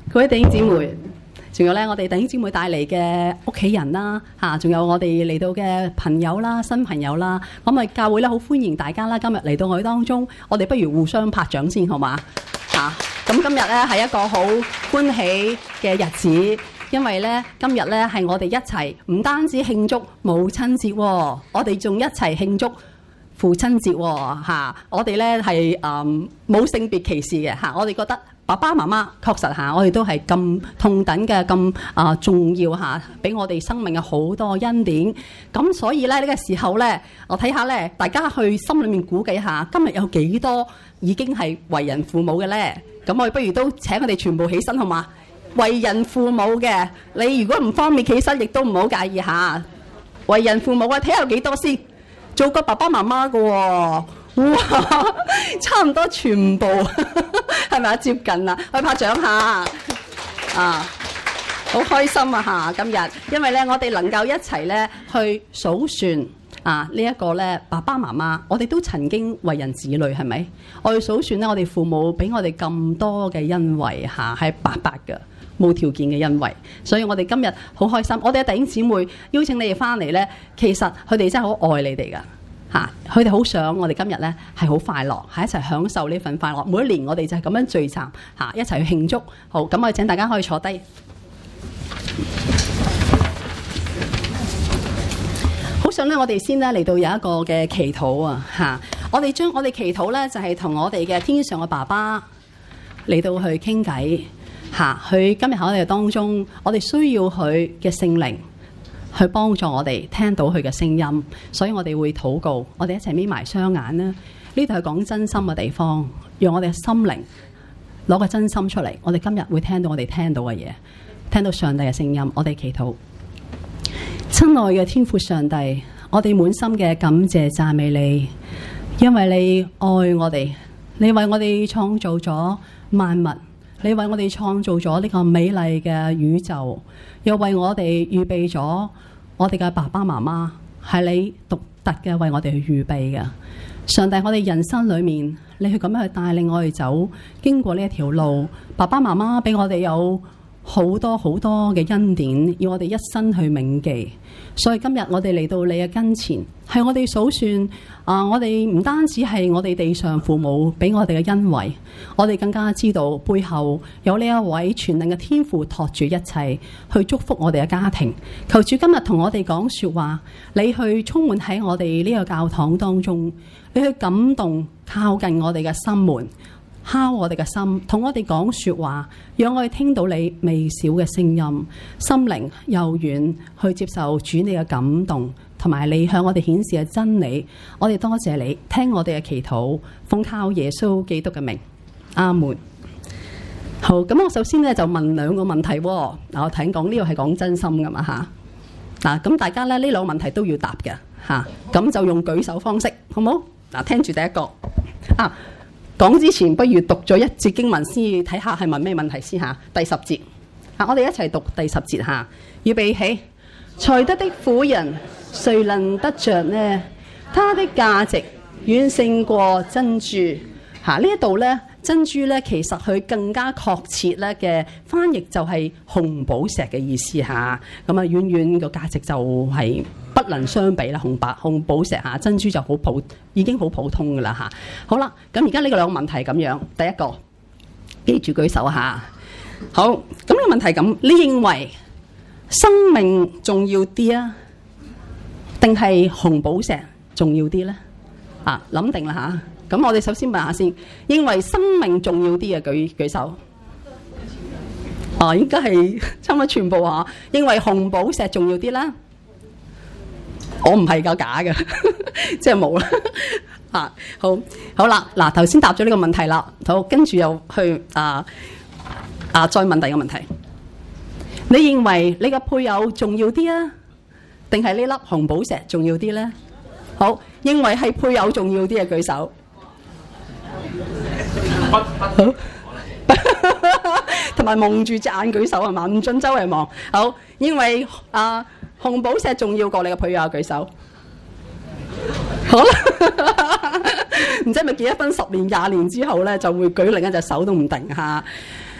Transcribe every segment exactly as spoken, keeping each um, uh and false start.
各位弟兄姊妹，仲有咧，我哋弟兄姊妹帶嚟嘅屋企人啦，嚇，仲有我哋嚟到嘅朋友啦、新朋友啦，咁啊教會咧好歡迎大家啦。今日嚟到我哋當中，我哋不如互相拍掌先，好嘛？嚇，咁今日咧係一個好歡喜嘅日子，因為咧今日咧係我哋一齊唔單止慶祝母親節喎，我哋仲一齊慶祝父親節喎，嚇！我哋咧係誒冇性別歧視嘅嚇，我哋覺得爸爸媽媽確實嚇，我哋都係咁同等嘅咁啊重要嚇，俾我哋生命嘅好多恩典。咁所以咧呢個時候咧，我睇下咧，大家去心裏面估計下，今日有幾多已經係為人父母嘅咧？咁我哋不如都請佢哋全部起身好嘛？為人父母嘅，你如果唔方便起身，亦都唔好介意嚇。為人父母啊，睇下有幾多先？做過爸爸媽媽嘅喎，哇，差唔多全部係咪啊？接近啦，去拍掌下啊！好開心啊嚇！今日因為咧，我哋能夠一齊咧去數算啊呢一個咧爸爸媽媽，我哋都曾經為人子女係咪？我哋數算咧，我哋父母俾我哋咁多嘅恩惠嚇，係白白嘅。冇條件嘅恩惠，所以我哋今日好開心。我哋嘅弟兄姊妹邀請你哋翻嚟咧，其實佢哋真係好愛你哋噶嚇，佢哋好想我哋今日咧係好快樂，係一齊享受呢份快樂。每一年我哋就係咁樣聚集嚇，一齊去慶祝。好，咁我哋請大家可以坐低。好想咧，我哋先咧嚟到有一個嘅祈禱啊嚇，我哋將我哋祈禱咧就係同我哋嘅天上嘅爸爸嚟到去傾偈。嚇！佢今日喺我哋當中，我哋需要佢嘅聖靈去幫助我哋聽到佢嘅聲音，所以我哋會禱告，我哋一齊眯埋雙眼啦。呢度係講真心嘅地方，讓我哋嘅心靈攞個真心出嚟。我哋今日會聽到我哋聽到嘅嘢，聽到上帝嘅聲音。我哋祈禱，親愛嘅天父上帝，我哋滿心嘅感謝讚美你，因為你愛我哋，你為我哋創造咗萬物。你為我哋創造咗呢個美麗嘅宇宙，又為我哋預備咗我哋嘅爸爸媽媽，係你獨特嘅為我哋去預備嘅。上帝，我哋人生裏面，你去咁樣去帶領我哋走，經過呢一條路，爸爸媽媽俾我哋有好多好多嘅恩典，要我哋一生去銘記。所以今日我哋嚟到你嘅跟前，係我哋數算啊！我哋唔單止係我哋地上父母俾我哋嘅恩惠，我哋更加知道背後有呢一位全能嘅天父托住一切，去祝福我哋嘅家庭。求主今日同我哋講說話，你去充滿喺我哋呢個教堂當中，你去感動靠近我哋嘅心門，敲我哋嘅心，同我哋講說話，讓我哋聽到你微小嘅聲音，心靈柔軟去接受主你嘅感動，同埋你向我哋顯示嘅真理。我哋多謝你聽我哋嘅祈禱，奉靠耶穌基督嘅名，阿門。好，咁我首先咧就問兩個問題。嗱，我聽講呢個係講真心噶嘛吓。嗱，咁大家咧呢兩個問題都要答嘅吓，咁就用舉手方式，好冇？嗱，聽住第一個啊。講之前，不如讀咗一節經文先，睇下係問咩問題先嚇。第十節嚇，我哋一齊讀第十節嚇。預備起，才德的婦人，誰能得着呢？它的價值遠勝過珍珠嚇。呢一度咧，珍珠咧其實佢更加確切咧嘅翻譯就係紅寶石嘅意思嚇。咁啊，遠遠個價值就係不能相比啦，紅白紅寶石嚇，珍珠就好普，已經好普通噶啦嚇。好啦，咁而家呢個兩個問題咁樣，第一個記住舉手嚇。好，咁呢個問題咁，你認為生命重要啲啊，定係紅寶石重要啲咧？啊，諗定啦嚇。咁我哋首先問下先，認為生命重要啲嘅舉舉手。啊，應該係差唔多全部嚇。認為紅寶石重要啲啦。我唔係夠假嘅，即係冇啦。啊，好，好啦，嗱，頭先答咗呢個問題啦，好，跟住又去啊啊，再問第二個問題。你認為你嘅配偶重要啲啊，定係呢粒紅寶石重要啲咧？好，認為係配偶重要啲嘅舉手。好，同埋蒙住隻眼舉手係嘛？唔准周圍望。好，認為啊。紅寶石重要過你嘅配偶舉手，好啦，唔知係咪結咗婚十年廿年之後咧就會舉另一隻手都唔定嚇。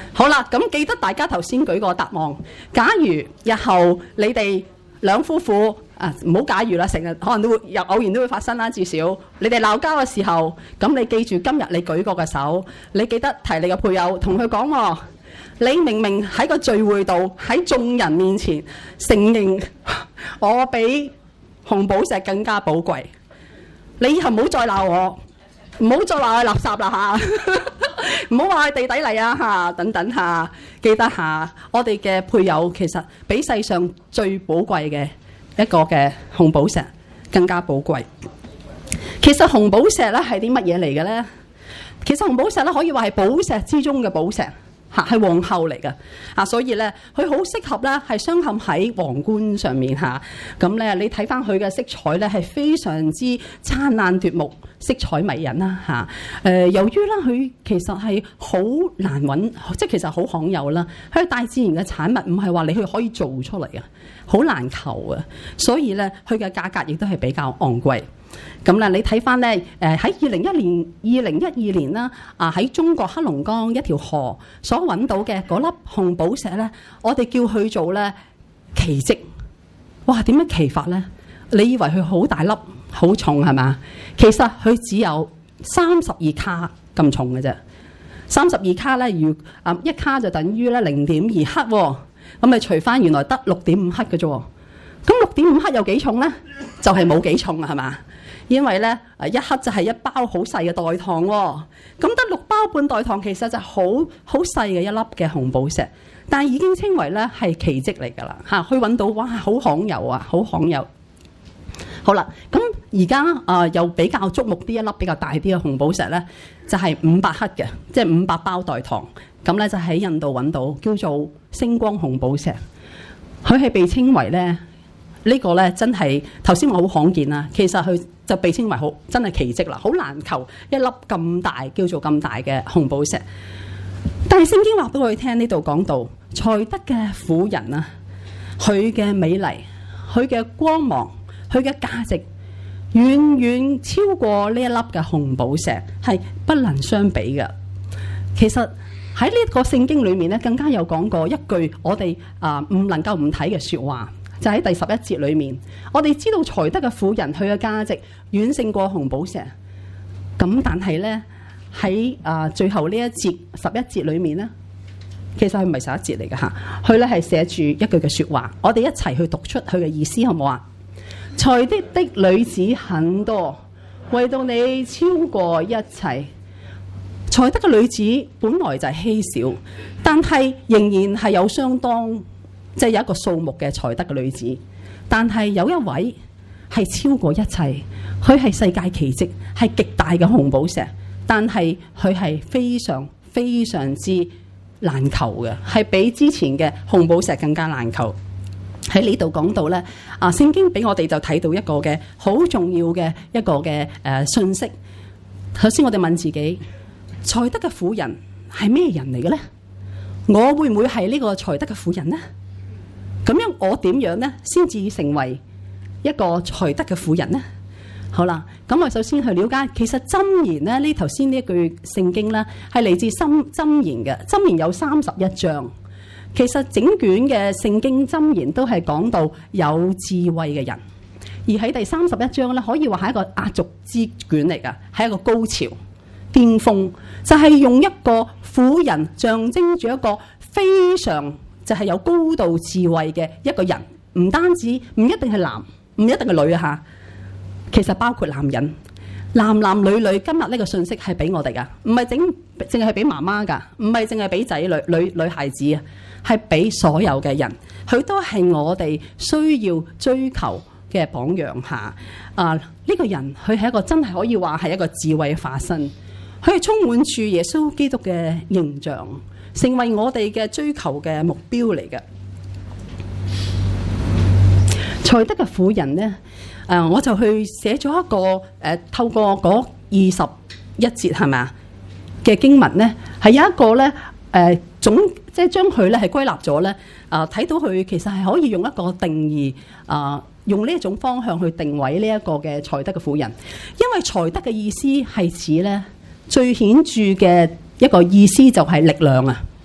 好啦，咁記得大家頭先舉個答案。假如日後你哋兩夫婦啊，唔好假如啦，成日可能都會有偶然都會發生啦。至少你哋鬧交嘅時候，咁你記住今日你舉過嘅手，你記得提你嘅配偶，同佢講喎，你明明喺個聚會度喺眾人面前承認我比紅寶石更加寶貴，你以後唔好再鬧我，唔好再話我垃圾啦嚇，唔好話佢地底嚟啊嚇，等等嚇，記得嚇，我哋嘅配偶其實比世上最寶貴嘅一個嘅紅寶石更加寶貴。其實紅寶石咧係啲乜嘢嚟嘅咧？其實紅寶石咧可以話係寶石之中嘅寶石嚇，係皇后嚟嘅嚇，所以咧佢好適合咧係鑲嵌喺皇冠上面嚇。咁咧你睇翻佢嘅色彩咧係非常之燦爛奪目，色彩迷人啦嚇。誒，由於咧佢其實係好難揾，即係其實好罕有啦。佢係大自然嘅產物，唔係話你去可以做出嚟嘅，好難求啊。所以咧佢嘅價格亦都係比較昂貴。咁咧，你睇翻咧，誒喺二零一年、二零一二年啦，啊喺中國黑龍江一條河所揾到嘅嗰粒紅寶石咧，我哋叫佢做咧奇蹟。哇！點樣奇法咧？你以為佢好大粒、好重係嘛？其實佢只有三十二卡咁重嘅啫。三十二卡咧，如啊一卡就等於咧零點二克喎。咁咪除翻原來得六點五克嘅啫。咁六點五克有幾重咧？就係冇幾重啊，係嘛？因為咧，一克就係一包好細嘅代糖喎、哦，咁得六包半代糖，其實就好好細嘅一粒嘅紅寶石，但係已經稱為咧係奇蹟嚟㗎啦嚇，去揾到哇，好罕有啊，好罕有。好啦，咁而家啊又比較矚目啲一粒比較大啲嘅紅寶石咧，就係五百克嘅，即係五百包代糖，咁咧就喺印度揾到，叫做星光紅寶石，佢係被稱為咧。呢個咧真係頭先我好罕見啦，其實佢就被稱為好真係奇蹟啦，好難求一粒咁大叫做咁大嘅紅寶石。但係聖經話俾我哋聽，呢度講到才德嘅婦人啊，佢嘅美麗、佢嘅光芒、佢嘅價值遠遠超過呢一粒嘅紅寶石，係不能相比嘅。其實喺呢個聖經裏面咧，更加有講過一句我哋啊唔能夠唔睇嘅説話。就喺第十一節裏面，我哋知道才德嘅婦人佢嘅價值遠勝過紅寶石。咁但係咧喺啊最後呢一節十一節裏面咧，其實佢唔係十一節嚟嘅嚇，佢咧係寫住一句嘅説話，我哋一齊去讀出佢嘅意思好唔好啊？才德的女子很多，唯獨你超過一切。才德嘅女子本來就係稀少，但係仍然係有相當。即係有一個數目嘅才德嘅女子，但係有一位係超過一切，佢係世界奇蹟，係極大嘅紅寶石，但係佢係非常非常之難求嘅，係比之前嘅紅寶石更加難求。喺呢度講到咧，啊聖經俾我哋就睇到一個嘅好重要嘅一個嘅誒信息。首先我哋問自己，才德嘅婦人係咩人嚟嘅咧？我會唔會係呢個才德嘅婦人呢？咁樣我點樣咧，先至成為一個才德嘅婦人呢？好啦，咁我首先去了解，其實箴言咧呢頭先呢一句聖經咧係嚟自箴箴言嘅，箴言有三十一章。其實整卷嘅聖經箴言都係講到有智慧嘅人，而喺第三十一章咧可以話係一個壓軸之卷嚟㗎，係一個高潮巔峰，就係、是、用一個婦人象徵住一個非常。就係有高度智慧嘅一個人，唔單止唔一定係男，唔一定係女啊嚇。其實包括男人，男男女女。今日呢個信息係俾我哋噶，唔係整淨係俾媽媽噶，唔係淨係俾仔女女女孩子啊，係俾所有嘅人。佢都係我哋需要追求嘅榜樣下啊！呢、這個人佢係一個真係可以話係一個智慧嘅化身，佢係充滿住耶穌基督嘅形象。成為我哋嘅追求嘅目標嚟嘅。才德嘅婦人呢，誒我就去寫咗一個誒，透過嗰二十一節係咪啊嘅經文呢，係有一個咧誒總，即係將佢咧係歸納咗咧，啊睇到佢其實係可以用一個定義啊，用呢一種方向去定位呢一個嘅才德嘅婦人，因為才德嘅意思係指咧最顯著嘅。一個意思就係力量啊，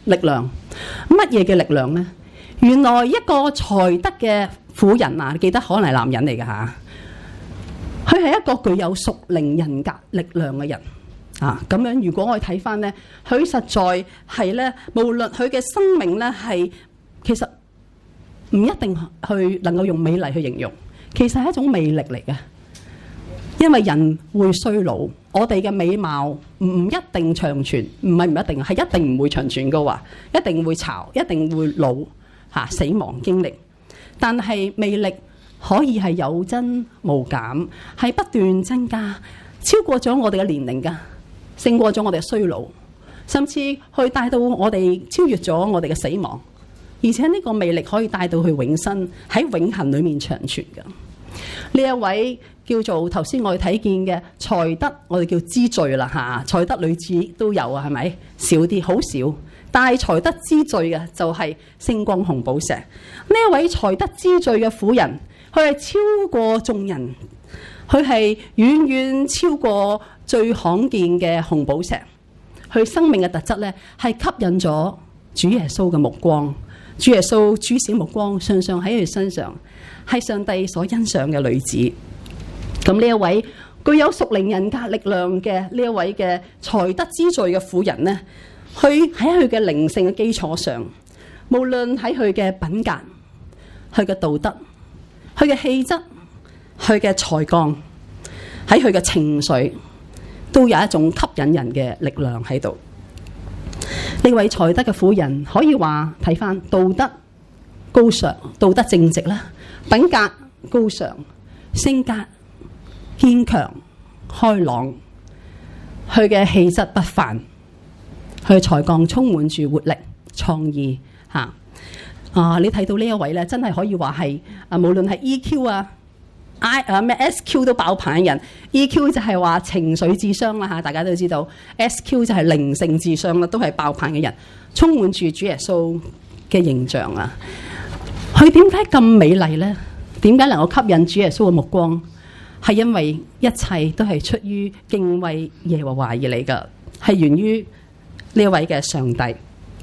力量。乜嘢嘅力量呢？原來一個才德嘅婦人啊，你記得可能係男人嚟㗎嚇，佢係一個具有屬靈人格力量嘅人啊。咁樣如果我哋睇翻呢，佢實在係咧，無論佢嘅生命咧係其實唔一定去能夠用美麗去形容，其實係一種魅力嚟嘅。因為人會衰老，我哋嘅美貌唔一定長存，唔係唔一定，係一定唔會長存嘅話，一定會巢，一定會老嚇死亡經歷。但係魅力可以係有增無減，係不斷增加，超過咗我哋嘅年齡㗎，勝過咗我哋嘅衰老，甚至去帶到我哋超越咗我哋嘅死亡。而且呢個魅力可以帶到去永生，喺永恆裡面長存㗎。呢一位叫做頭先我哋睇見嘅才德，我哋叫之最啦嚇。才德女子都有啊，係咪？少啲，好少。但係才德之最嘅就係星光紅寶石。呢一位才德之最嘅婦人，佢係超過眾人，佢係遠遠超過最罕見嘅紅寶石。佢生命嘅特質咧，係吸引咗主耶穌嘅目光。主耶穌注視目光，常常喺佢身上，係上帝所欣賞嘅女子。咁呢一位具有屬靈人格力量嘅呢一位嘅才德之最嘅婦人呢，佢喺佢嘅靈性嘅基礎上，無論喺佢嘅品格、佢嘅道德、佢嘅氣質、佢嘅才幹，喺佢嘅情緒，都有一種吸引人嘅力量喺度。呢位才德嘅婦人可以話睇返道德高尚、道德正直啦，品格高尚，性格堅強開朗，佢嘅氣質不凡，佢嘅才幹充滿住活力創意嚇啊！你睇到呢一位咧，真係可以話係啊，無論係 E Q 啊、I 啊咩 S Q 都爆棚嘅人。E Q 就係話情緒智商啦嚇，大家都知道。S Q 就係靈性智商啦，都係爆棚嘅人，充滿住主耶穌嘅形象啊！佢點解咁美麗呢？點解能夠吸引主耶穌嘅目光？係因為一切都係出於敬畏耶和華而嚟㗎，係源於呢一位嘅上帝。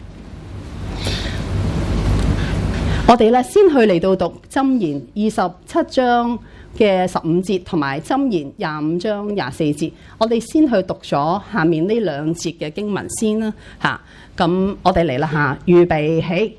我哋咧先去嚟到讀箴言二十七章嘅十五節，同埋箴言廿五章廿四節。我哋先去讀咗下面呢兩節嘅經文先啦，吓。咁我哋嚟啦吓，預備起。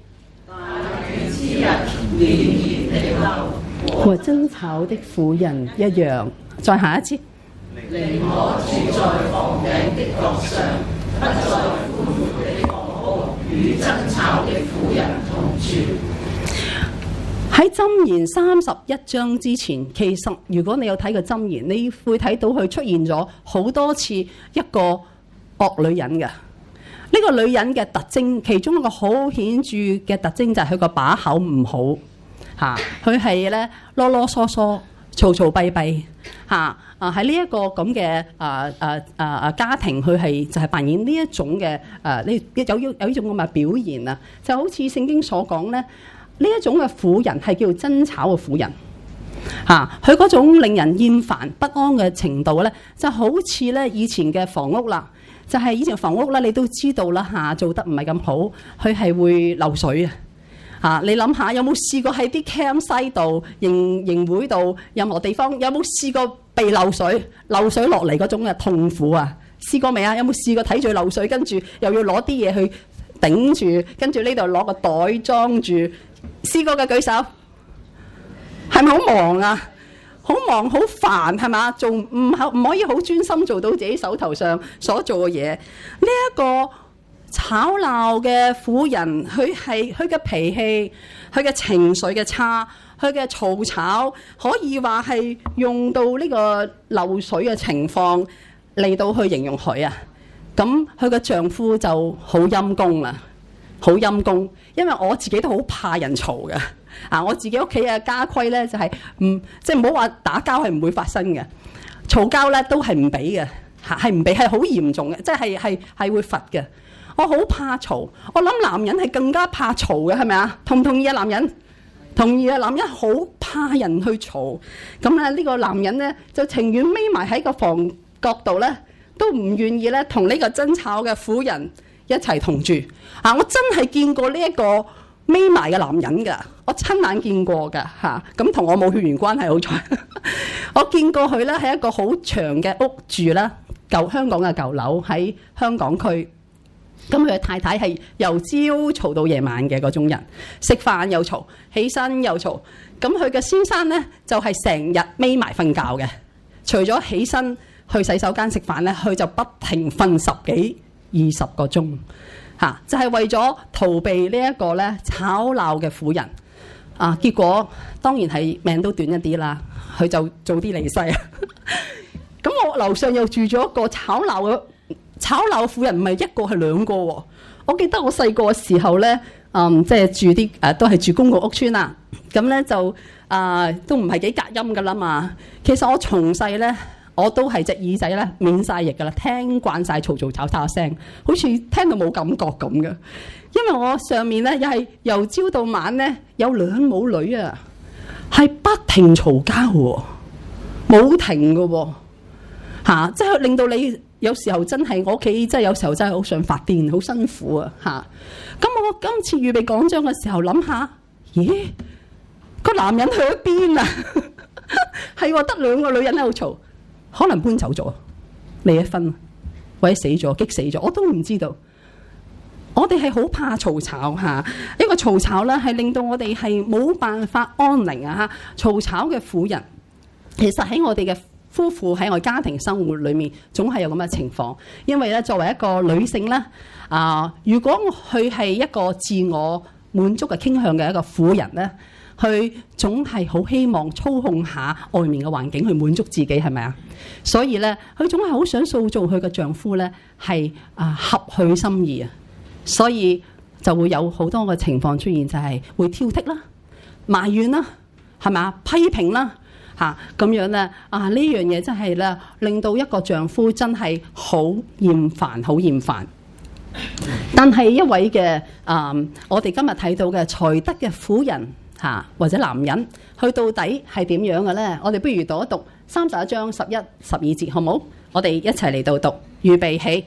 和爭吵的婦人一樣。再下一節。 令我住在房頂的角上，不在寬闊的房屋，與爭吵的婦人同住。 喺箴言三十一章之前，其實如果你有睇過箴言，你會睇到佢出現咗好多次一個惡女人嘅。呢個女人嘅特徵，其中一個好顯著嘅特徵就係佢個把口唔好嚇，佢係咧囉囉嗦嗦、嘈嘈閉閉嚇啊！喺呢一個咁嘅啊啊啊啊家庭，佢係就係扮演呢一種嘅誒呢有有有呢種咁嘅表現啊，就好似聖經所講咧。呢一種嘅婦人係叫做爭吵嘅婦人嚇，佢嗰種令人厭煩不安嘅程度咧，就好似咧以前嘅房屋啦，就係、是、以前房屋咧，你都知道啦嚇，做得唔係咁好，佢係會漏水啊嚇！你諗下，有冇試過喺啲 campsite 度、營營會度、任何地方，有冇試過被漏水、漏水落嚟嗰種嘅痛苦啊？試過未啊？有冇試過睇住漏水，跟住又要攞啲嘢去頂住，跟住呢度攞個袋裝住？試過嘅舉手，係咪好忙啊？好忙好煩係嘛？做唔可唔可以好專心做到自己手頭上所做嘅嘢？呢、這、一個吵鬧嘅婦人，佢係佢嘅脾氣、佢嘅情緒嘅差、佢嘅嘈吵，可以話係用到呢個漏水嘅情況嚟到去形容佢啊。咁佢嘅丈夫就好陰公啦。好陰公，因為我自己都好怕人嘈嘅啊！我自己屋企嘅家規咧就係、是、唔即係唔好話打交係唔會發生嘅，嘈交咧都係唔俾嘅嚇，係唔俾係好嚴重嘅，即係係係會罰嘅。我好怕嘈，我諗男人係更加怕嘈嘅，係咪啊？同唔同意啊？男人同意啊！男人好怕人去嘈，咁咧呢個男人咧就情願匿埋喺個房角度咧，都唔願意咧同呢個爭吵嘅婦人一齊同住啊！我真係見過呢一個眯埋嘅男人㗎，我親眼見過㗎嚇。咁、啊、同我冇血緣關係，好彩。我見過佢咧喺一個好長嘅屋住啦，舊香港嘅舊樓喺香港區。咁佢嘅太太係由朝嘈到夜晚嘅嗰種人，食飯又嘈，起身又嘈。咁佢嘅先生咧就係成日眯埋瞓覺嘅，除咗起身去洗手間食飯咧，佢就不停瞓十幾二十個鐘，嚇、啊、就係、是、為咗逃避呢一個咧吵鬧嘅婦人。啊，結果當然係命都短一啲啦，佢就早啲離世啊。咁我樓上又住咗一個吵鬧嘅。吵鬧婦人唔係一個係兩個喎。我記得我細個嘅時候咧，嗯，即係住啲誒、呃、都係住公共屋邨啦。咁咧就啊、呃、都唔係幾隔音噶啦嘛。其實我從細咧我都係隻耳仔咧免晒疫噶啦，聽慣晒嘈嘈吵吵聲，好似聽到冇感覺咁嘅。因為我上面咧又係由朝到晚咧有兩母女啊，係不停嘈交喎，冇停嘅喎，嚇，即係令到你。有時候真係我屋企真係有時候真係好想發癲，好辛苦啊嚇！咁我今次預備講章嘅時候諗下，咦，個男人去咗邊啊？係喎，得兩個女人喺度嘈，可能搬走咗，離咗婚，或者死咗，激死咗，我都唔知道。我哋係好怕嘈吵嚇，一個嘈吵咧係令到我哋係冇辦法安寧啊嚇！嘈吵嘅婦人，其實喺我哋嘅夫婦喺我家庭生活裏面，總係有咁嘅情況。因為咧，作為一個女性咧，啊、呃，如果佢係一個自我滿足嘅傾向嘅一個婦人咧，佢總係好希望操控下外面嘅環境去滿足自己，係咪啊？所以咧，佢總係好想塑造佢嘅丈夫咧係啊合佢心意啊，所以就會有好多嘅情況出現，就係會挑剔啦、埋怨啦，係咪啊？批評啦。嚇咁樣咧啊！呢樣嘢真係咧，令到一個丈夫真係好厭煩，好厭煩。但係一位嘅啊、呃，我哋今日睇到嘅才德嘅婦人嚇、啊，或者男人，佢到底係點樣嘅咧？我哋不如讀一讀三十一章十一、十二節，好冇？我哋一齊嚟到讀，預備起。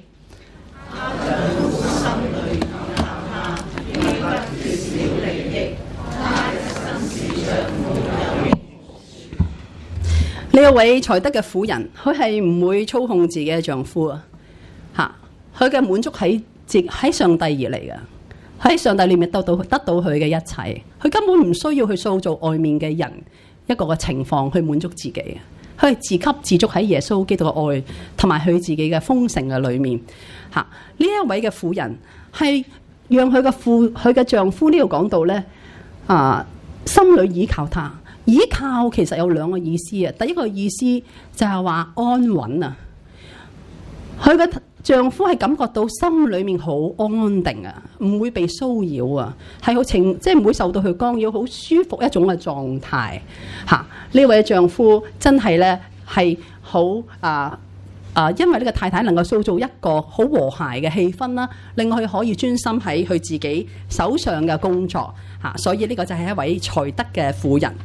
呢一位才德嘅婦人，佢係唔會操控自己嘅丈夫啊！嚇，佢嘅滿足喺自喺上帝而嚟嘅，喺上帝裏面得到得到佢嘅一切，佢根本唔需要去塑造外面嘅人一個嘅情況去滿足自己嘅，佢係自給自足喺耶穌基督嘅愛同埋佢自己嘅豐盛嘅裏面。嚇，呢一位嘅婦人係讓佢嘅父佢嘅丈夫呢度講到咧啊，心裏倚靠他。倚靠其實有兩個意思啊，第一個意思就係話安穩啊，佢嘅丈夫係感覺到心裏面好安定啊，唔會被騷擾啊，係好情即係唔會受到佢干擾，好舒服一種嘅狀態嚇。呢位丈夫真係咧係好啊啊，因為呢個太太能夠塑造一個好和諧嘅氣氛啦，令佢可以專心喺佢自己手上嘅工作嚇，所以呢個就係一位才德嘅婦人。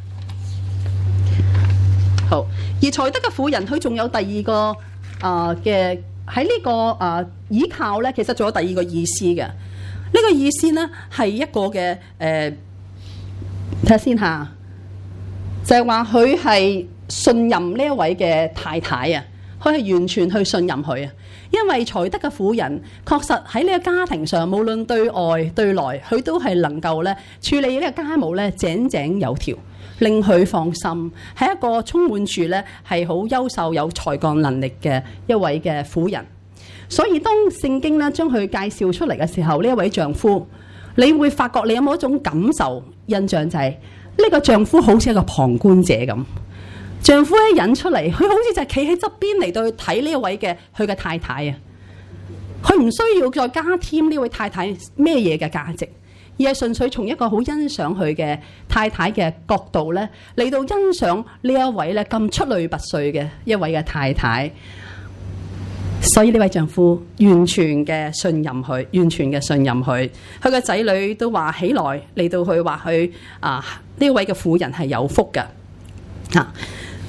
好，而才德嘅婦人，佢仲有第二個啊嘅喺呢個啊倚靠咧，其實仲有第二個意思嘅。呢、這個意思咧係一個嘅誒，睇下先嚇，就係話佢係信任呢一位嘅太太啊，佢係完全去信任佢啊。因為才德嘅婦人確實喺呢個家庭上，無論對外對內，佢都係能夠咧處理呢個家務咧井井有條。令佢放心，係一個充滿住咧係好優秀有才幹能力嘅一位嘅婦人。所以當聖經咧將佢介紹出嚟嘅時候，呢一位丈夫，你會發覺你有冇一種感受印象，就係呢個丈夫好似一個旁觀者咁。丈夫一引出嚟，佢好似就係企喺側邊嚟到去睇呢一位嘅佢嘅太太啊。佢唔需要再加添呢位太太咩嘢嘅價值。而係純粹從一個好欣賞佢嘅太太嘅角度咧，嚟到欣賞呢一位咧咁出類拔萃嘅一位嘅太太。所以呢位丈夫完全嘅信任佢，完全嘅信任佢。佢嘅仔女都話起來嚟到佢話佢啊呢位嘅婦人係有福嘅嚇。咁但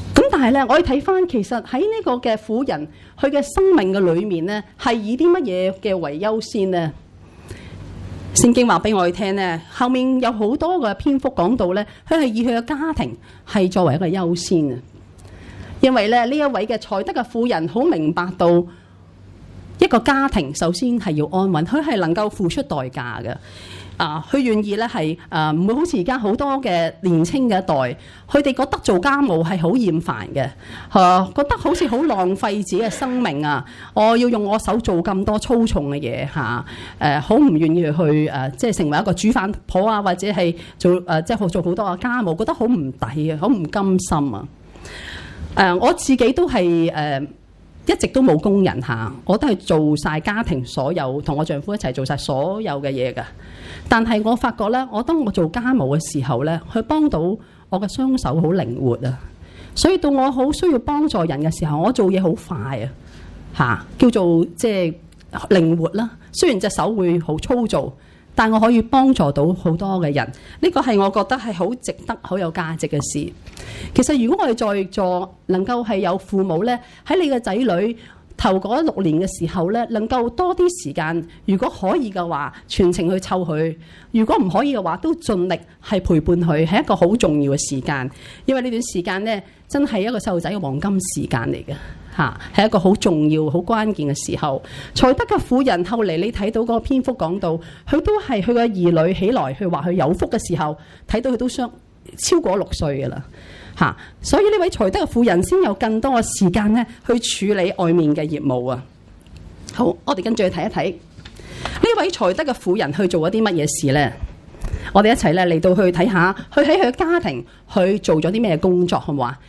係咧，我哋睇翻其實喺呢個嘅婦人佢嘅生命嘅裏面咧，係以啲乜嘢嘅為優先呢？聖經話俾我哋聽咧，後面有好多嘅篇幅講到咧，佢係以佢嘅家庭係作為一個優先啊。因為咧呢一位嘅才德嘅婦人好明白到一個家庭首先係要安穩，佢係能夠付出代價嘅。啊，佢願意咧係誒唔會好似而家好多嘅年青嘅一代，佢哋覺得做家務係好厭煩嘅，嚇、啊、覺得好似好浪費自己嘅生命啊！我要用我手做咁多粗重嘅嘢嚇，誒好唔願意去誒、啊，即係成為一個煮飯婆啊，或者係做誒、啊、即係做好多嘅家務，覺得好唔抵啊，好唔甘心啊！誒、啊、我自己都係誒。啊一直都冇工人嚇，我都係做晒家庭所有，同我丈夫一齊做晒所有嘅嘢㗎。但係我發覺咧，我當我做家務嘅時候咧，佢幫到我嘅雙手好靈活啊。所以到我好需要幫助人嘅時候，我做嘢好快啊嚇，叫做即係靈活啦。雖然隻手會好粗糙，但我可以幫助到好多嘅人。呢個係我覺得係好值得、好有價值嘅事。其實如果我哋在座能夠係有父母咧，喺你嘅仔女頭嗰六年嘅時候咧，能夠多啲時間，如果可以嘅話，全程去湊佢；如果唔可以嘅話，都盡力係陪伴佢，係一個好重要嘅時間。因為呢段時間咧，真係一個細路仔嘅黃金時間嚟嘅嚇，係一個好重要、好關鍵嘅時候。才德嘅婦人後嚟你睇到嗰個篇幅講到，佢都係佢嘅兒女起來去話佢有福嘅時候，睇到佢都相超過六歲㗎啦。嚇！所以呢位才德嘅婦人先有更多嘅時間咧，去處理外面嘅業務啊。好，我哋跟住去睇一睇呢位才德嘅婦人去做咗啲乜嘢事咧？我哋一齊咧嚟到去睇下，佢喺佢嘅家庭去做咗啲咩工作，好唔好啊？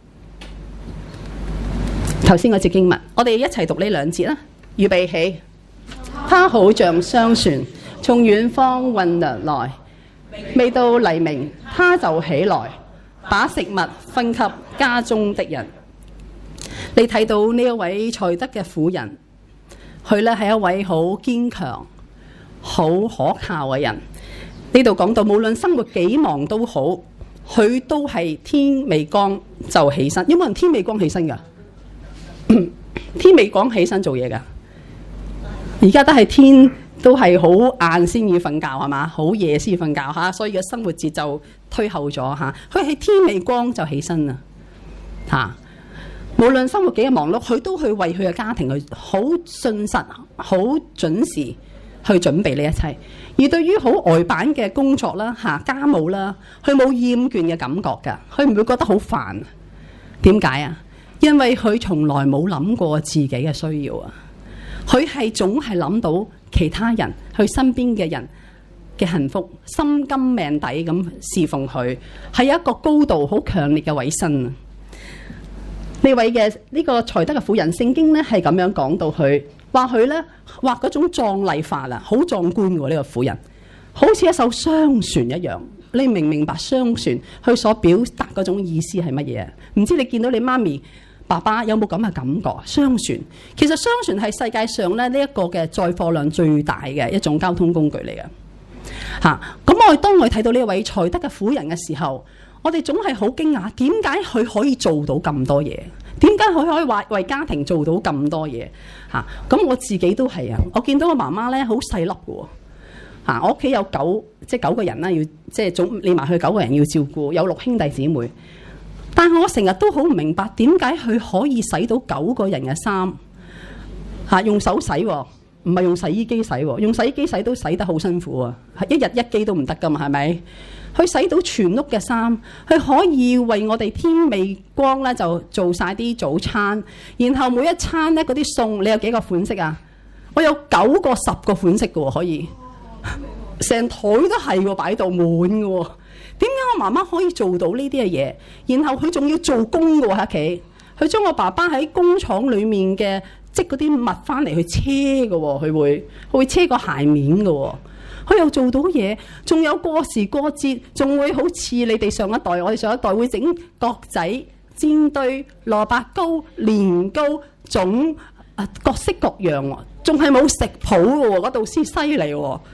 頭先嗰節經文，我哋一齊讀呢兩節啦。預備起，他好像商船從遠方運糧來，未到黎明，他就起來，把食物分給家中的人。你睇到呢一位才德嘅婦人，佢咧係一位好堅強、好可靠嘅人。呢度講到，無論生活幾忙都好，佢都係天未光就起身。有冇人天未光起身噶？天未光起身做嘢噶？而家都係天都係好晏先要瞓覺係嘛？好夜先要瞓覺嚇，所以嘅生活節奏推後咗嚇。佢係天未光就起身啦嚇。無論生活幾忙碌，佢都去為佢嘅家庭去好信實、好準時去準備呢一切。而對於好呆板嘅工作啦嚇、家務啦，佢冇厭倦嘅感覺㗎，佢唔會覺得好煩。點解啊？因為佢從來冇諗過自己嘅需要啊！佢係總係諗到其他人，佢身邊嘅人嘅幸福，心甘命抵咁侍奉佢，係有一個高度好強烈嘅委身啊！呢位嘅呢個才德嘅婦人，聖經咧係咁樣講到佢，話佢咧畫嗰種壯麗法啊，好壯觀喎！呢個婦人好似一艘商船一樣。你明唔明白商船佢所表達嗰種意思係乜嘢？唔知你見到你媽咪爸爸有冇咁嘅感覺？商船其實商船係世界上咧呢一個嘅載貨量最大嘅一種交通工具嚟嘅嚇。咁我哋當我哋睇到呢位才德嘅婦人嘅時候，我哋總係好驚訝，點解佢可以做到咁多嘢？點解佢可以話為家庭做到咁多嘢嚇？咁我自己都係啊！我見到我媽媽咧好細粒嘅喎。啊！我屋企有九，即係九個人啦，要即係總連埋佢九個人要照顧，有六兄弟姊妹。但係我成日都好唔明白，點解佢可以洗到九個人嘅衫？嚇、啊，用手洗喎，唔係用洗衣機洗喎，用洗衣機洗都洗得好辛苦啊！一日一機都唔得噶嘛，係咪？佢洗到全屋嘅衫，佢可以為我哋天未光咧就做晒啲早餐，然後每一餐咧嗰啲餸，你有幾個款式啊？我有九個十個款式嘅喎，可以。成台都係喎，擺到滿嘅喎。點解我媽媽可以做到呢啲嘅嘢？然後佢仲要做工嘅喎，喺屋企。佢將我爸爸喺工廠裡面嘅織嗰啲襪翻嚟去車嘅喎，佢會佢會車個鞋面嘅喎。佢又做到嘢，仲有過時過節，仲會好似你哋上一代，我哋上一代會整角仔、煎堆、蘿蔔糕、年糕、粽啊，各式各樣喎。仲係冇食譜嘅喎，嗰度先犀利喎。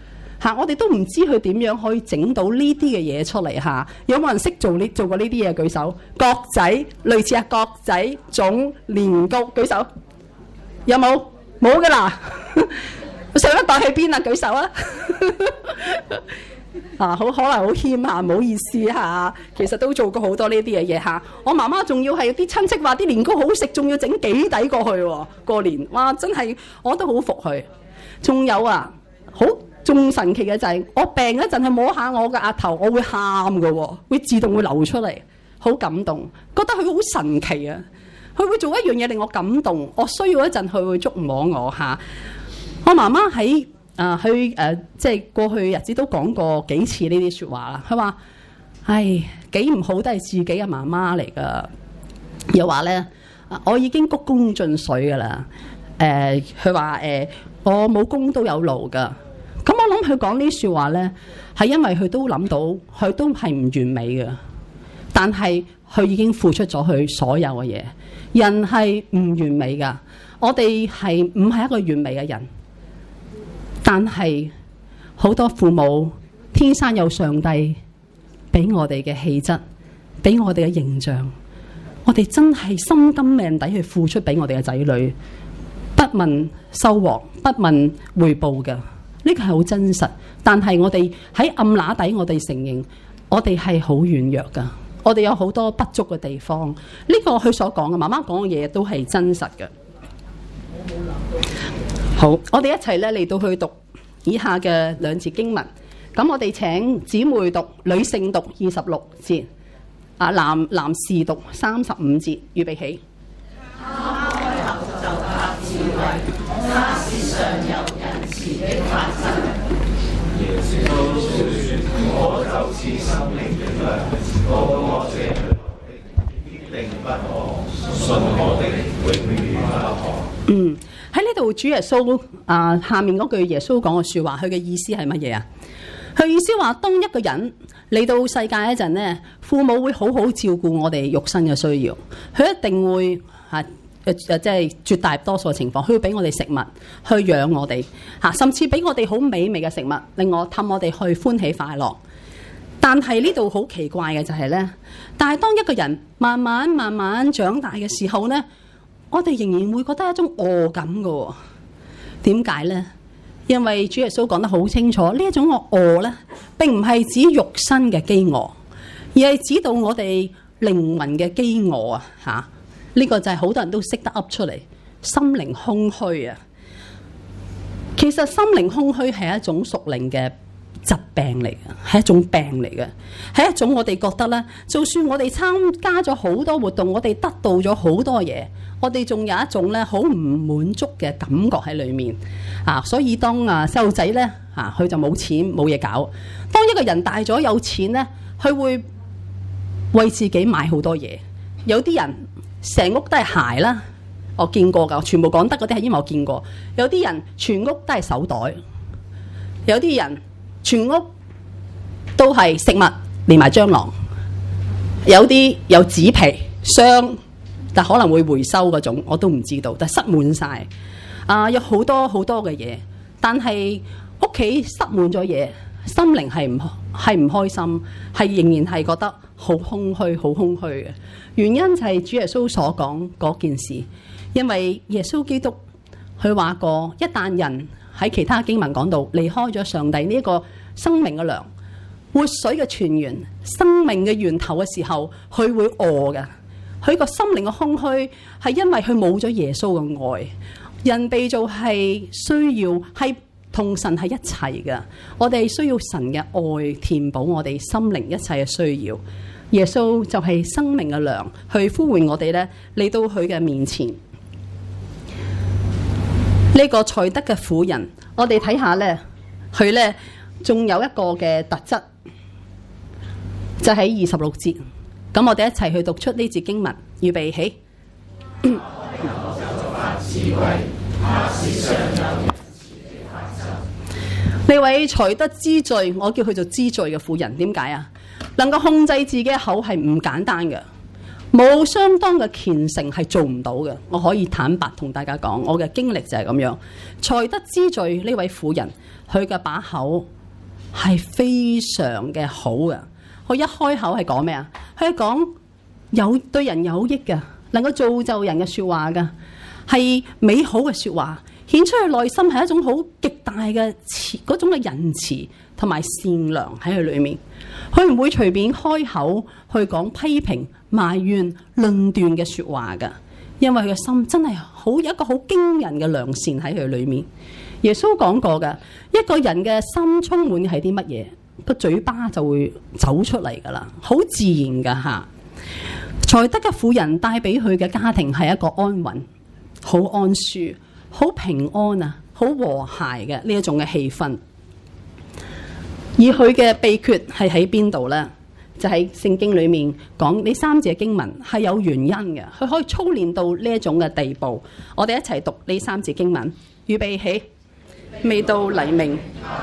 嚇，我哋都唔知佢點樣可以整到呢啲嘅嘢出嚟嚇。有冇人識做呢做過呢啲嘢？舉手。角仔類似啊，角仔粽年糕，舉手。有冇？冇噶啦。上一代喺邊啊？舉手啊！啊，好可能好謙嚇，唔好意思嚇。其實都做過好多呢啲嘅嘢嚇。我媽媽仲要係啲親戚話啲年糕好食，仲要整幾底過去喎。過年哇，真係我都好服佢。仲有啊，好仲神奇嘅就係我病嗰陣，佢摸下我嘅額頭，我會喊㗎喎，會自動會流出嚟，好感動，覺得佢好神奇啊！佢會做一樣嘢令我感動，我需要一陣佢會觸摸我嚇。我媽媽喺啊，佢誒、呃、即係過去日子都講過幾次呢啲説話啦。佢話：唉，幾唔好都係自己嘅媽媽嚟㗎。又話咧，我已經鞠躬盡瘁㗎啦。誒、呃，佢話誒，我冇功都有勞㗎。咁我諗佢講呢啲説話咧，係因為佢都諗到佢都係唔完美嘅，但係佢已經付出咗佢所有嘅嘢。人係唔完美㗎，我哋係唔係一個完美嘅人？但係好多父母天生有上帝俾我哋嘅氣質，俾我哋嘅形象，我哋真係心甘命抵去付出俾我哋嘅仔女，不問收穫，不問回報嘅，呢個係好真實。但係我哋喺暗乸底，我哋承認我哋係好軟弱㗎，我哋有好多不足嘅地方。呢個佢所講嘅媽媽講嘅嘢都係真實嘅。好，我哋一齊咧嚟到去讀以下嘅兩節經文。咁我哋請姊妹讀，女性讀二十六節，啊男男士讀三十五節。預備起。 他開口就發智慧，他是上有仁慈的法則。耶穌說：我就是生命的糧，到我這裏來的必定不餓，信我的永遠不渴。 嗯。喺呢度主耶穌啊，下面嗰句耶穌講嘅説話，佢嘅意思係乜嘢啊？佢意思話，當一個人嚟到世界一陣呢，父母會好好照顧我哋肉身嘅需要，佢一定會嚇誒誒，即係絕大多數嘅情況，佢會俾我哋食物去養我哋嚇，甚至俾我哋好美味嘅食物，令我氹我哋去歡喜快樂。但係呢度好奇怪嘅就係呢，但係當一個人慢慢慢慢長大嘅時候呢，我哋仍然會覺得一種餓感嘅喎。點解呢？因為主耶穌講得好清楚，呢一種餓餓咧，並唔係指肉身嘅飢餓，而係指到我哋靈魂嘅飢餓啊！嚇，呢個就係好多人都識得噏出嚟，心靈空虛啊！其實心靈空虛係一種屬靈嘅疾病嚟嘅，係一種病嚟嘅，係一種我哋覺得咧，就算我哋參加咗好多活動，我哋得到咗好多嘢，我哋仲有一種咧好唔滿足嘅感覺喺裏面啊！所以當啊細路仔咧啊，佢就冇錢冇嘢搞。當一個人大咗有錢咧，佢會為自己買好多嘢。有啲人成屋都係鞋啦，我見過㗎，全部講得嗰啲係因為我見過。有啲人全屋都係手袋，有啲人全屋都係食物，連埋蟑螂。有啲有紙皮箱，但可能會回收嗰種，我都唔知道。但塞滿晒啊，有好多好多嘅嘢。但係屋企塞滿咗嘢，心靈係唔係唔開心，係仍然係覺得好空虛，好空虛嘅原因就係主耶穌所講嗰件事。因為耶穌基督佢話過，一旦人喺其他經文講到離開咗上帝呢一個生命嘅糧、活水嘅泉源、生命嘅源頭嘅時候，佢會餓嘅。佢個心靈嘅空虛係因為佢冇咗耶穌嘅愛。人被造係需要係同神係一齊嘅，我哋需要神嘅愛填補我哋心靈一切嘅需要。耶穌就係生命嘅糧，去呼喚我哋咧嚟到佢嘅面前。呢、這個才德嘅婦人，我哋睇下咧，佢咧仲有一個嘅特質，就喺二十六節。咁我哋一齊去讀出呢節經文，預備起。呢位才德之最，我叫佢做之最嘅婦人，點解啊？能夠控制自己嘅口係唔簡單嘅，冇相當嘅虔誠係做唔到嘅。我可以坦白同大家講，我嘅經歷就係咁樣。才德之最呢位婦人，佢嘅把口係非常嘅好嘅。佢一開口係講咩啊？佢係講有對人有益嘅，能夠造就人嘅說話嘅，係美好嘅說話，顯出佢內心係一種好極大嘅慈嗰種嘅仁慈同埋善良喺佢裏面。佢唔會隨便開口去講批評、埋怨、論斷嘅說話嘅，因為佢嘅心真係好有一個好驚人嘅良善喺佢裏面。耶穌講過嘅，一個人嘅心充滿係啲乜嘢，個嘴巴就會走出嚟噶啦，好自然噶吓。才德嘅婦人帶俾佢嘅家庭係一個安穩、好安舒、好平安啊、好和諧嘅呢一種嘅氣氛。而佢嘅秘訣係喺邊度呢？就喺聖經裏面講呢三節經文係有原因嘅，佢可以操練到呢一種嘅地步。我哋一齊讀呢三節經文，預備起，未到黎明。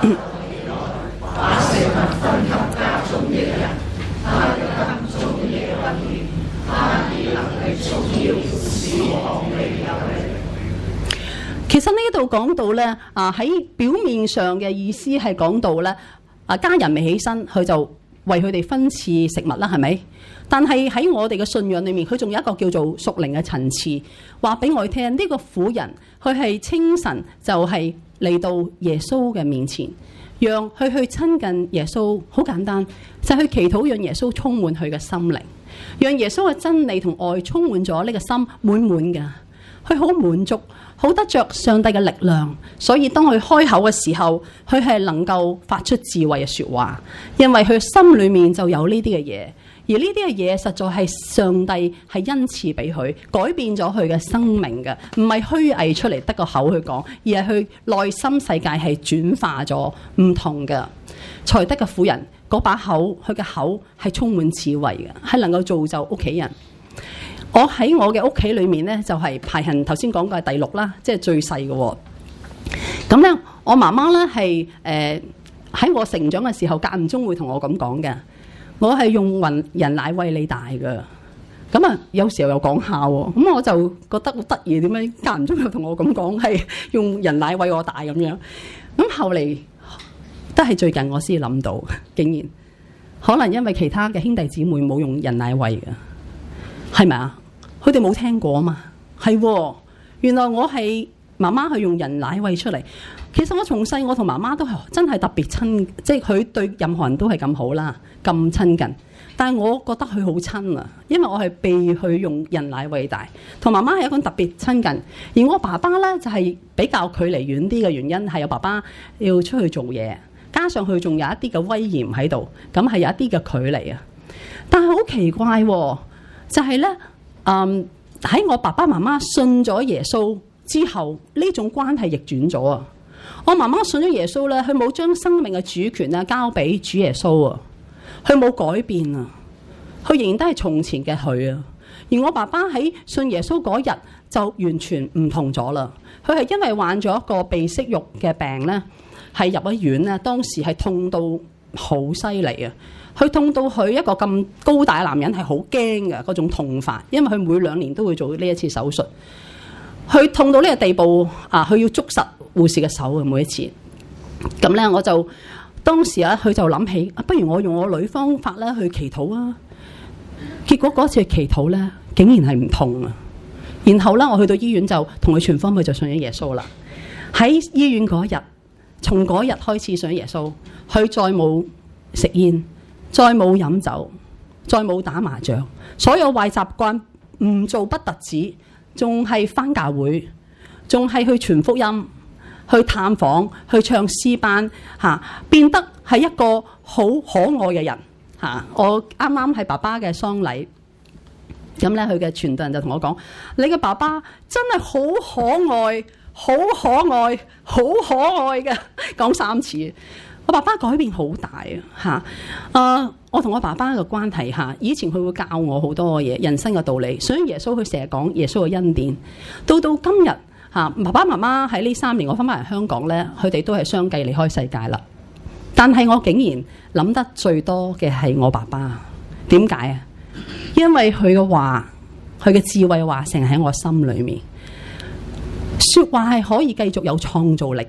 把食物分給家中的人，他的耕種也不斷，他以能力重要，使我未有力。 其實呢度講到咧，啊喺表面上嘅意思係講到咧。啊！家人未起身，佢就為佢哋分賜食物啦，係咪？但係喺我哋嘅信仰裏面，佢仲有一個叫做屬靈嘅層次，話俾我哋聽。呢、這個婦人佢係清晨就係嚟到耶穌嘅面前，讓佢去親近耶穌。好簡單，就係、去祈禱，讓耶穌充滿佢嘅心靈，讓耶穌嘅真理同愛充滿咗呢個心滿滿嘅。佢好滿足，好得着上帝嘅力量，所以當佢開口嘅時候，佢係能夠發出智慧嘅說話，因為佢心裏面就有呢啲嘅嘢，而呢啲嘅嘢實在係上帝係恩賜俾佢，改變咗佢嘅生命嘅，唔係虛偽出嚟得個口去講，而係佢內心世界係轉化咗唔同嘅。才德嘅婦人嗰把口，佢嘅口係充滿智慧嘅，係能夠造就屋企人。我喺我嘅屋企裏面咧，就係、是、排行頭先講嘅第六啦，即係最細嘅。咁咧，我媽媽咧係誒喺我成長嘅時候，間唔中會同我咁講嘅。我係用人奶餵你大嘅。咁啊，有時候又講下喎。咁我就覺得好得意，點解間唔中又同我咁講，係用人奶餵我大咁樣。咁後嚟都係最近我先諗到，竟然可能因為其他嘅兄弟姊妹冇用人奶餵嘅，係咪啊？佢哋冇聽過啊嘛，係，原來我係媽媽係用人奶餵出嚟。其實我從細我同媽媽都係真係特別親，即係佢對任何人都係咁好啦，咁親近。但係我覺得佢好親啊，因為我係被佢用人奶餵大，同媽媽係一個特別親近。而我爸爸呢，就係、是、比較距離遠啲嘅原因係有爸爸要出去做嘢，加上佢仲有一啲嘅威嚴喺度，咁係有一啲嘅距離啊。但係好奇怪喎，就係、是、呢。嗯，喺我爸爸媽媽信咗耶穌之後，呢種關係逆轉咗啊！我媽媽信咗耶穌咧，佢冇將生命嘅主權啊交俾主耶穌啊，佢冇改變啊，佢仍然都係從前嘅佢啊。而我爸爸喺信耶穌嗰日就完全唔同咗啦。佢係因為患咗一個鼻息肉嘅病咧，係入咗院咧，當時係痛到好犀利啊！佢痛到佢一個咁高大嘅男人係好驚嘅嗰種痛法，因為佢每兩年都會做呢一次手術。佢痛到呢個地步啊，佢要捉實護士嘅手嘅每一次。咁咧，我就當時啊，佢就諗起，不如我用我女方法咧去祈禱啊。結果嗰次祈禱咧，竟然係唔痛啊。然後咧，我去到醫院就同佢傳福音，佢就信咗耶穌啦。喺醫院嗰日，從嗰日開始信咗耶穌，佢再冇食煙。再冇飲酒，再冇打麻將，所有壞習慣唔做不特止，仲係返教會，仲係去傳福音，去探訪，去唱詩班，嚇、啊、變得係一個好可愛嘅人嚇、啊。我啱啱係爸爸嘅喪禮，咁咧佢嘅傳道人就同我講：你嘅爸爸真係好可愛，好可愛，好可愛嘅，講三次。我爸爸改變好大啊！嚇，誒，我同我爸爸嘅關係嚇，以前佢會教我好多嘢，人生嘅道理。所以耶穌佢成日講耶穌嘅恩典。到到今日嚇，爸爸媽媽喺呢三年我翻返嚟香港咧，佢哋都係相繼離開世界啦。但係我竟然諗得最多嘅係我爸爸。點解啊？因為佢嘅話，佢嘅智慧話成日喺我心裏面。説話係可以繼續有創造力㗎。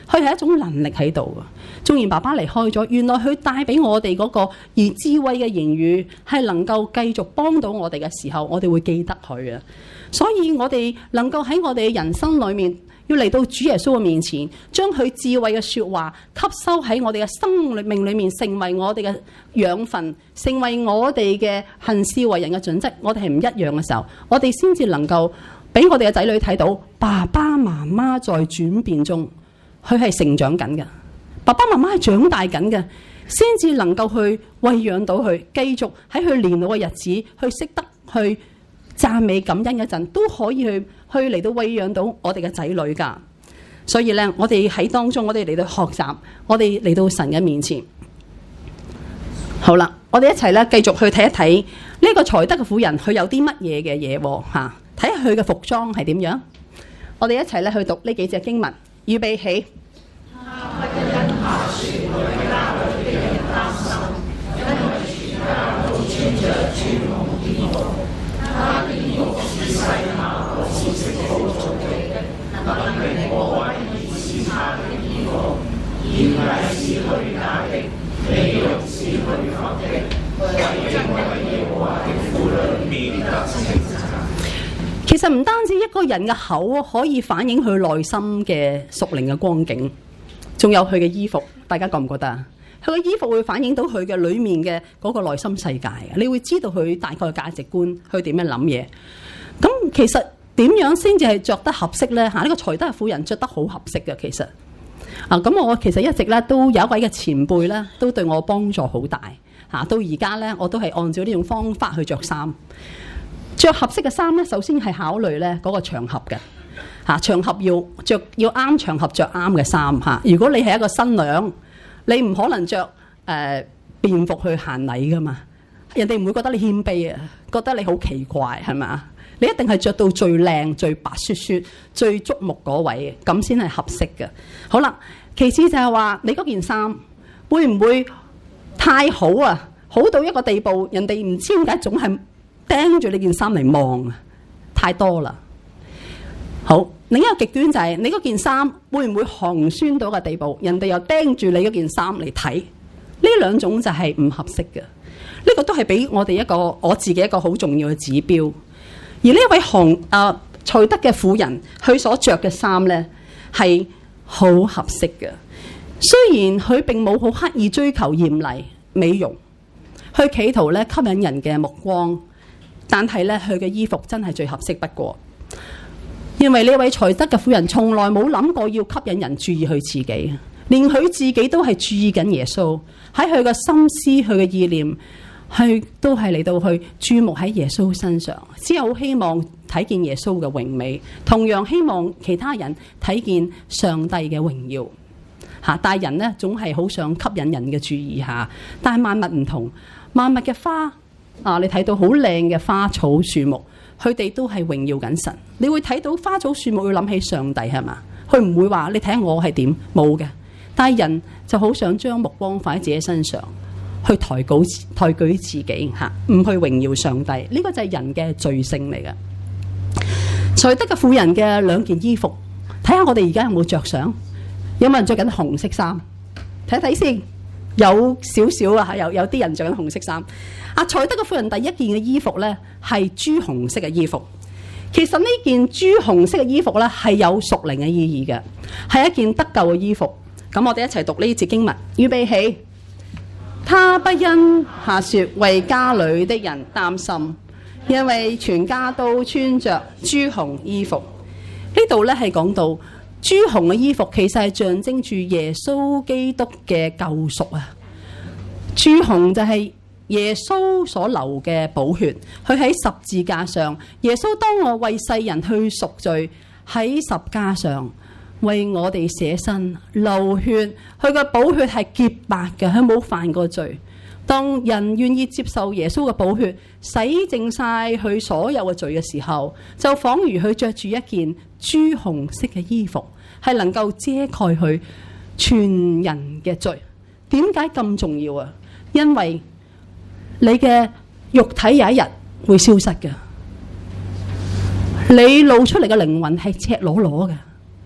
佢係一種能力喺度嘅。縱然爸爸離開咗，原來佢帶俾我哋嗰個而智慧嘅言語係能夠繼續幫到我哋嘅時候，我哋會記得佢啊。所以我哋能夠喺我哋嘅人生裏面，要嚟到主耶穌嘅面前，將佢智慧嘅說話吸收喺我哋嘅生命裏面，成為我哋嘅養分，成為我哋嘅行事為人嘅準則。我哋係唔一樣嘅時候，我哋先至能夠俾我哋嘅仔女睇到爸爸媽媽在轉變中，佢係成長緊嘅，爸爸媽媽係長大緊嘅，先至能夠去餵養到佢，繼續喺佢年老嘅日子去識得去讚美感恩嗰陣，都可以去去嚟到餵養到我哋嘅仔女噶。所以咧，我哋喺當中，我哋嚟到學習，我哋嚟到神嘅面前。好啦，我哋一齊咧繼續去睇一睇呢個才德嘅婦人，佢有啲乜嘢嘅嘢吓？睇下佢嘅服裝係點樣。我哋一齊咧去讀呢幾隻經文，預備起。其實唔單止一個人嘅口可以反映佢內心嘅屬靈嘅光景，仲有佢嘅衣服，大家覺唔覺得啊？佢嘅衣服會反映到佢嘅裏面嘅嗰個內心世界，你會知道佢大概嘅價值觀，佢點樣諗嘢。咁其實點樣先至係着得合適呢？嚇，呢個才德嘅婦人着得好合適嘅，其實啊，咁我其實一直咧都有一位嘅前輩咧，都對我幫助好大嚇。到而家咧，我都係按照呢種方法去着衫。着合適嘅衫咧，首先係考慮咧嗰個場合嘅嚇，場合要着要啱場合，着啱嘅衫嚇。如果你係一個新娘，你唔可能着誒、呃、便服去行禮噶嘛，人哋唔會覺得你謙卑啊，覺得你好奇怪係咪啊？你一定係着到最靚、最白雪雪、最矚目嗰位，咁先係合適嘅。好啦，其次就係話你嗰件衫會唔會太好啊？好到一個地步，人哋唔知點解總係盯住你件衫嚟望啊，太多啦。好，另一個極端就係、是、你嗰件衫會唔會寒酸到個地步，人哋又盯住你嗰件衫嚟睇？呢兩種就係唔合適嘅。呢、這個都係俾我哋一個我自己一個好重要嘅指標。而呢一位寒啊才德嘅婦人，佢所着嘅衫呢係好合適嘅。雖然佢並冇好刻意追求豔麗美容，去企圖咧吸引人嘅目光，但係咧佢嘅衣服真係最合適不過。因為呢位才德嘅婦人從來冇諗過要吸引人注意佢自己，連佢自己都係注意緊耶穌。喺佢嘅心思、佢嘅意念，佢都係嚟到去注目喺耶穌身上，只係好希望睇見耶穌嘅榮美，同樣希望其他人睇見上帝嘅榮耀。吓，但係人呢總係好想吸引人嘅注意下，但係萬物唔同，萬物嘅花啊，你睇到好靚嘅花草樹木，佢哋都係榮耀緊神。你會睇到花草樹木會諗起上帝係嘛？佢唔會話你睇下我係點，冇嘅。但係人就好想將目光放喺自己身上，去抬舉抬舉自己吓，唔去榮耀上帝。呢個就係人嘅罪性嚟嘅。才德嘅婦人嘅兩件衣服，睇下我哋而家有冇着上？有冇人着緊紅色衫？睇睇先，有少少啊，有有啲人着緊紅色衫。啊，才德嘅婦人第一件嘅衣服呢係朱紅色嘅衣服。其實呢件朱紅色嘅衣服呢係有屬靈嘅意義嘅，係一件得救嘅衣服。咁我哋一齊讀呢節經文，預備起。他不因下說為家裏的人擔心，因為全家都穿着朱紅衣服。呢度呢係講到朱紅嘅衣服其實係象徵住耶穌基督嘅救贖啊！朱紅就係耶穌所流嘅寶血，佢喺十字架上，耶穌當我為世人去贖罪，喺十架上為我哋捨身流血，佢嘅寶血係潔白嘅，佢冇犯過罪。當人願意接受耶穌嘅寶血，洗淨晒佢所有嘅罪嘅時候，就仿如佢着住一件朱紅色嘅衣服，係能夠遮蓋佢全人嘅罪。點解咁重要啊？因為你嘅肉體有一日會消失嘅，你露出嚟嘅靈魂係赤裸裸嘅。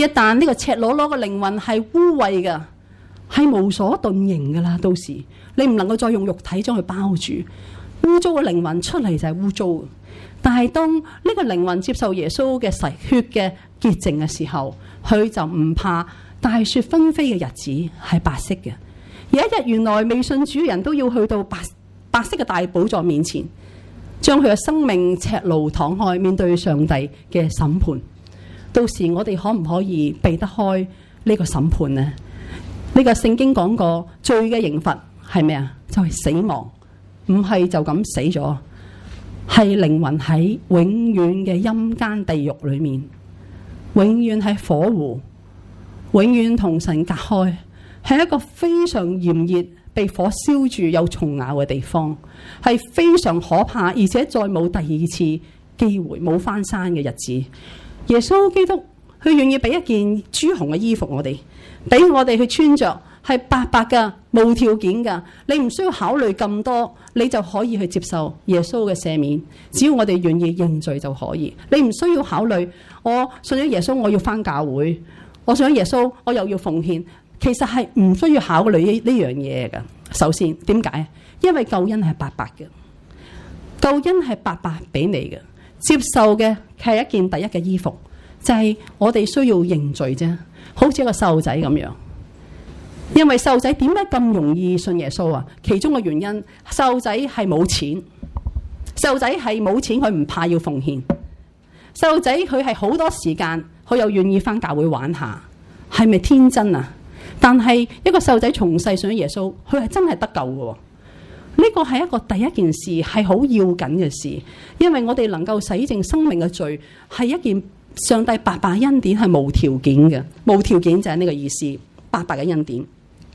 一旦呢個赤裸裸嘅靈魂係污穢嘅，係無所遁形噶啦。到時你唔能夠再用肉體將佢包住，污糟嘅靈魂出嚟就係污糟。但係當呢個靈魂接受耶穌嘅洗血嘅潔淨嘅時候，佢就唔怕大雪紛飛嘅日子係白色嘅。有一日，原來未信主嘅人都要去到白白色嘅大寶座面前，將佢嘅生命赤露敞開，面對上帝嘅審判。到時我哋可唔可以避得開呢個審判呢？呢個聖經講過，罪嘅刑罰係咩啊？就係死亡，唔係就咁死咗，係靈魂喺永遠嘅陰間地獄裏面，永遠喺火湖，永遠同神隔開，係一個非常炎熱、被火燒住有蟲咬嘅地方，係非常可怕，而且再冇第二次機會，冇翻山嘅日子。耶穌基督佢願意俾一件朱紅嘅衣服我哋，俾我哋去穿着，係白白嘅，無條件嘅。你唔需要考慮咁多，你就可以去接受耶穌嘅赦免。只要我哋願意認罪就可以。你唔需要考慮，我信咗耶穌，我要翻教會；我信咗耶穌，我又要奉獻。其實係唔需要考慮呢呢樣嘢嘅。首先，點解？因為救恩係白白嘅，救恩係白白俾你嘅。接受嘅係一件第一嘅衣服，就係我哋需要認罪啫，好似一個細路仔咁樣。因為細路仔點解咁容易信耶穌啊？其中嘅原因，細路仔係冇錢，細路仔係冇錢，佢唔怕要奉獻。細路仔佢係好多時間，佢又願意翻教會玩下，係咪天真啊？但係一個細路仔從細信耶穌，佢係真係得救嘅。呢個係一個第一件事，係好要緊嘅事，因為我哋能夠洗淨生命嘅罪，係一件上帝白白恩典，係無條件嘅。無條件就係呢個意思，白白嘅恩典。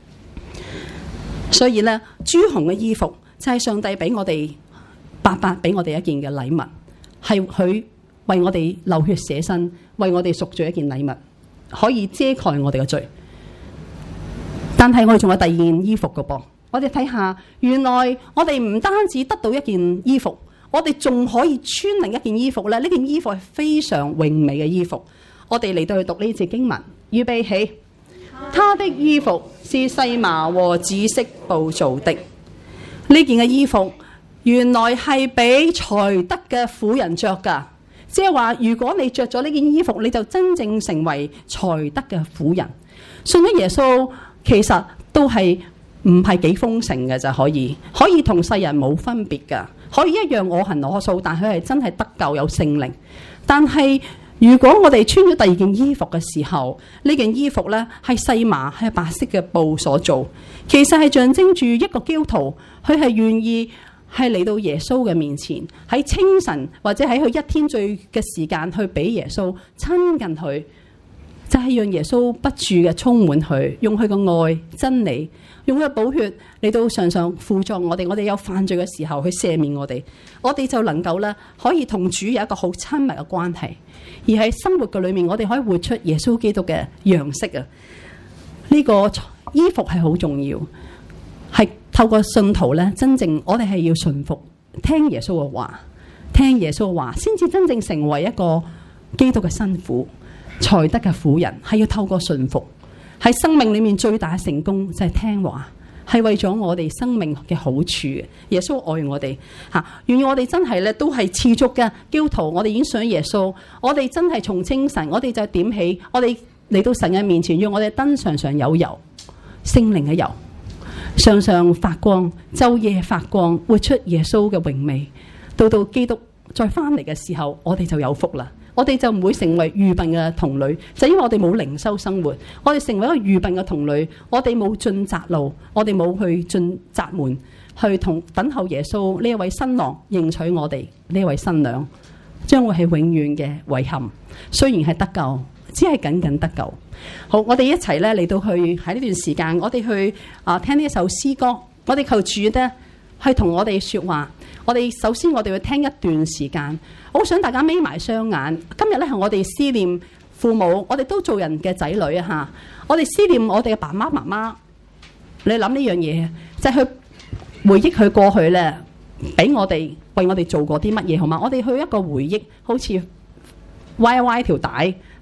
所以咧，朱紅嘅衣服就係上帝俾我哋白白俾我哋一件嘅禮物，係佢為我哋流血捨身，為我哋贖罪一件禮物，可以遮蓋我哋嘅罪。但係我哋仲有第二件衣服嘅噃。我哋睇下，原來我哋唔單止得到一件衣服，我哋仲可以穿另一件衣服咧。呢件衣服係非常榮美嘅衣服。我哋嚟到去讀呢節經文，預備起。他的衣服是細麻和紫色布做的。呢件嘅衣服原來係俾才德嘅婦人着噶，即係話如果你着咗呢件衣服，你就真正成為才德嘅婦人。信咗耶穌其實都係唔係幾豐盛嘅，就可以可以同世人冇分別噶，可以一樣我行我素，但佢係真係得救有聖靈。但係如果我哋穿咗第二件衣服嘅時候，呢件衣服呢係細麻，係白色嘅布所做，其實係象徵住一個基督徒，佢係願意係嚟到耶穌嘅面前，喺清晨或者喺佢一天最嘅時間去俾耶穌親近佢，就係讓耶穌不住嘅充滿佢，用佢嘅愛真理，用佢嘅寶血嚟到常常輔助我哋。我哋有犯罪嘅時候去赦免我哋，我哋就能夠咧可以同主有一個好親密嘅關係。而喺生活嘅裏面，我哋可以活出耶穌基督嘅樣式啊！呢個衣服係好重要，係透過信徒咧，真正我哋係要順服聽耶穌嘅話，聽耶穌嘅話，先至真正成為一個基督嘅新婦。才德嘅婦人係要透過順服，喺生命裏面最大嘅成功就係聽話，係為咗我哋生命嘅好處。耶穌愛我哋吓，願意我哋真係咧都係持續嘅基督徒。我哋已經信耶穌，我哋真係從清晨，我哋就點起，我哋嚟到神嘅面前，讓我哋燈常常有油，聖靈嘅油，常常發光，晝夜發光，活出耶穌嘅榮美。到到基督再翻嚟嘅時候，我哋就有福啦。我哋就唔會成為愚笨嘅童女，就因為我哋冇靈修生活。我哋成為一個愚笨嘅童女，我哋冇進窄路，我哋冇去進窄門，去同等候耶穌呢一位新郎迎娶我哋呢一位新娘，將會係永遠嘅遺憾。雖然係得救，只係僅僅得救。好，我哋一齊咧嚟到去喺呢段時間，我哋去啊聽呢一首詩歌，我哋求主咧去同我哋說話。我哋首先我哋會聽一段時間，我好想大家眯埋雙眼。今日咧係我哋思念父母，我哋都做人嘅仔女啊吓，我哋思念我哋嘅爸爸媽媽。你諗呢樣嘢，就係去回憶佢過去咧，俾我哋為我哋做過啲乜嘢好嘛？我哋去一個回憶，好似歪一歪條帶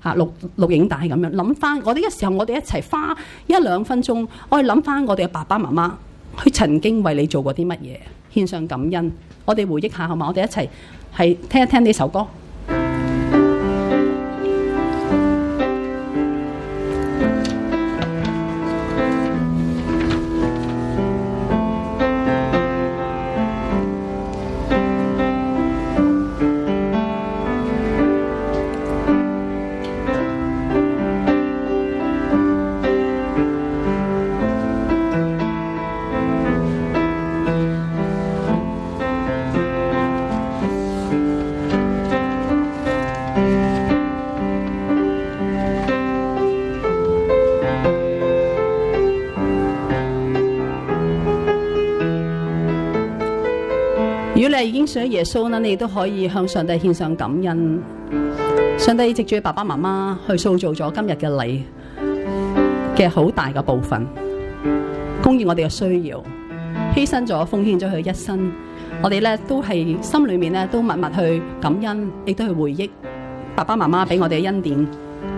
嚇錄錄影帶咁樣諗翻，我哋嘅時候，我哋一齊花一兩分鐘，我哋諗翻我哋嘅爸爸媽媽，佢曾經為你做過啲乜嘢，獻上感恩。我哋回憶下好嘛？我哋一齊係聽一聽呢首歌。如果你已經信咗耶穌啦，你都可以向上帝獻上感恩。上帝藉住爸爸媽媽去塑造咗今日嘅你嘅好大嘅部分，供應我哋嘅需要，犧牲咗、奉獻咗佢一生。我哋咧都係心裏面咧都默默去感恩，亦都去回憶爸爸媽媽俾我哋嘅恩典。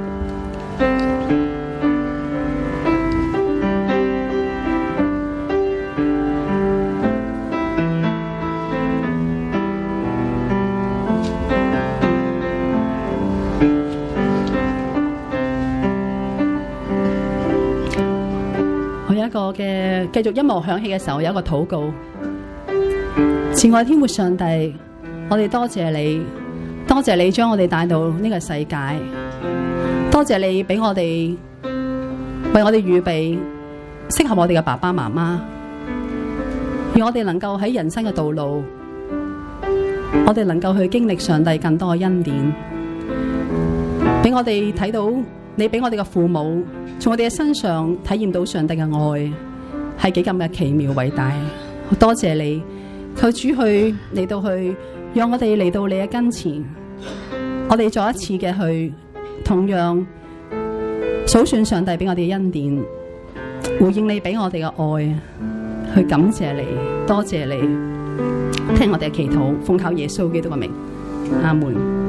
一個嘅繼續音樂響起嘅時候，有一個禱告。慈愛天父上帝，我哋多謝你，多謝你將我哋帶到呢個世界，多謝你俾我哋為我哋預備適合我哋嘅爸爸媽媽，而我哋能夠喺人生嘅道路，我哋能夠去經歷上帝更多嘅恩典，俾我哋睇到你俾我哋嘅父母從我哋嘅身上體驗到上帝嘅愛係幾咁嘅奇妙偉大。多謝你，求主去嚟到去讓我哋嚟到你嘅跟前，我哋再一次嘅去同樣數算上帝俾我哋嘅恩典，回應你俾我哋嘅愛，去感謝你，多謝你，聽我哋嘅祈禱，奉靠耶穌基督嘅名，阿門。